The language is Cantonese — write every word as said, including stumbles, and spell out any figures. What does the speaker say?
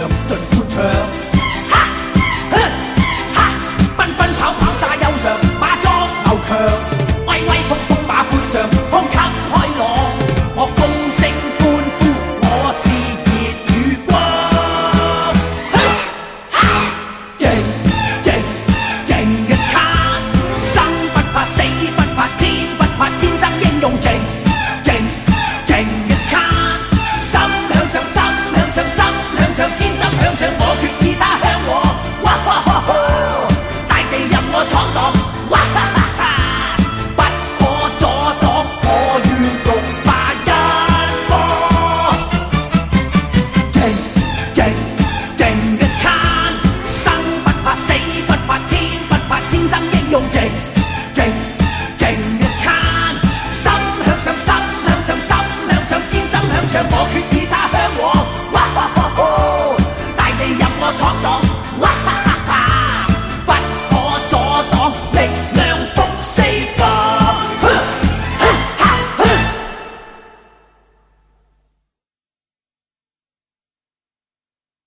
盡歡唱。哈哼哈，奔奔跑跑沙丘上，馬裝牛強，威威風風馬背上，胸襟開朗。我高聲歡呼，我是熱與光。勁勁勁嘅卡，生不怕死不怕天不怕，天生英勇勁勁勁嘅卡，心響唱心響唱心響唱，堅心響唱，我決意他。